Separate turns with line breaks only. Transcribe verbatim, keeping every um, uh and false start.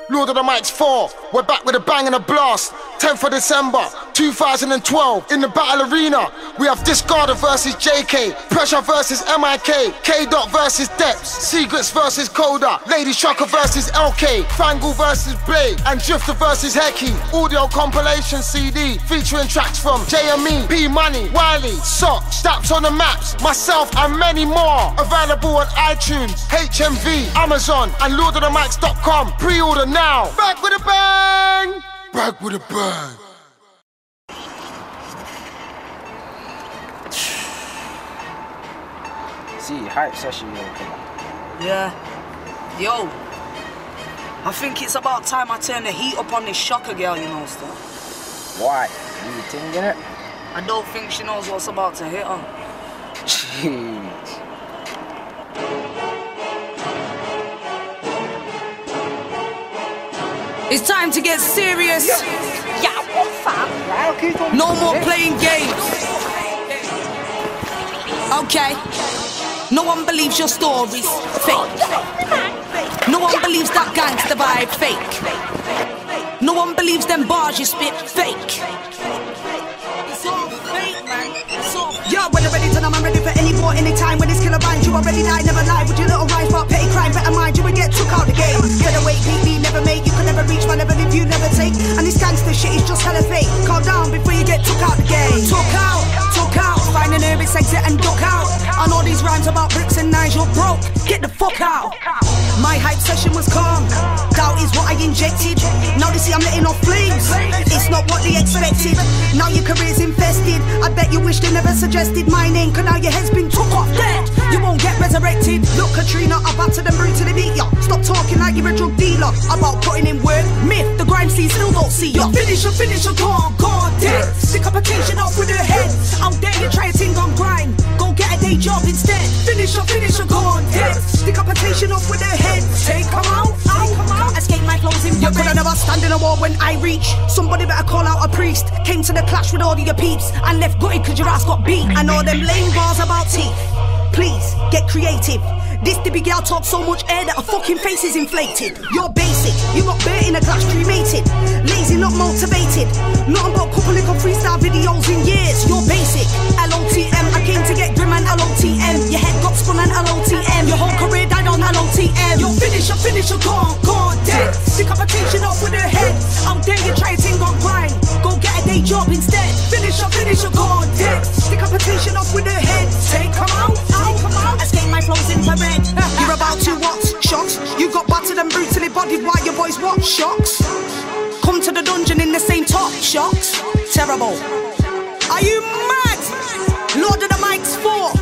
Lord of the Mics four, we're back with a bang and a blast. tenth of December, two thousand twelve, in the battle arena, we have Discarder versus J K, Pressure versus M I K, K-Dot versus Deps, Secrets versus Coda, Lady Shocker versus L K, Fangle versus Blade, and Drifter versus Hecky. Audio compilation C D, featuring tracks from J M E, P Money, Wiley, Sock, Staps on the Maps, myself and many more. Available on iTunes, H M V, Amazon, and Lord of the Mics dot com. Pre-order now. Back with a bang! Back with a bang!
See, hype session, yo.
Yeah. Yo. I think it's about time I turn the heat up on this Shocker girl, you know, stuff.
Why? You thinking it?
I don't think she knows what's about to hit her.
Jeez.
It's time to get serious.
Yeah, what fam?
No more playing games. Okay. No one believes your stories. Fake. No one believes that gangster vibe. Fake. No one believes them bars you spit. Fake. It's all fake, man. It's all fake.
Yo, when you're ready to know I'm ready for any war, anytime. When this killer binds you already died, never lie. With your little rhymes about petty crime, better mind you will get took out the game. Better wait, beat me, never make. You can never reach my level if you never take. And this gangster shit is just hella fake. Calm down before you get took out the game. Took out, took out. Find an nervous exit and duck out. On all these rhymes about bricks and knives, you're broke. Get the fuck out. My hype session was calm. Doubt is what I injected. Now they see I'm letting off flames. It's not what they expected. Now your career's infested. I bet you wish they never suggested my name. Cause now your head's been took off dead. You won't get resurrected. Look Katrina, I battered them brutally beat ya. Stop talking like you're a drug dealer. About putting in work, myth, the grime scene still don't see ya. Finish your, finish your, go on, go on, dead. Stick up a tension off with her head. Out there you try to think on grind. Go get a day job instead. Finish your, finish your, go on, dead. Stick up a tension off with her head. Take come out, out, come out. Escape my clothes in. You could never stand in a war when I reach. Somebody better call out a priest. Came to the clash with all of your peeps and left gutted cause your ass got beat. I know them lame bars about teeth. Please, get creative. This the big girl talk so much air that her fucking face is inflated. You're basic, you got burnt in a glass cremated. Lazy, not motivated. Not about couple little freestyle videos in years. You're basic, L O T M. I came to get grim and L O T M. Your head got spun and L O T M. Your whole career died on L O T M. You're finisher, finisher, gone, gone, dead. Stick up a tension off with her head. Out there you try to ting on grind. Go get a day job instead. Finisher, finisher, gone, dead. Stick up a tension off with her head. Take come out, out, come out. Escape my flows infrared. You're about to watch shocks. You got battered and brutally bodied while your boys watch shocks. Come to the dungeon in the same top shocks. Terrible. Are you mad? Lord of the Mics four.